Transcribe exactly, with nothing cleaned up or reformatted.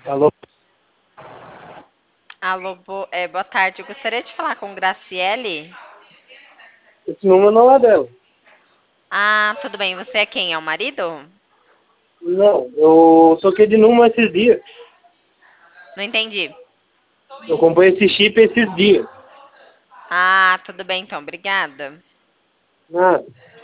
Alô? Alô, bo... é, boa tarde. Eu gostaria de falar com Graciele. Esse número não é dela. Ah, tudo bem. Você é quem? É o marido? Não, eu troquei de número esses dias. Não entendi. Eu comprei esse chip esses dias. Ah, tudo bem então. Obrigada. Nada.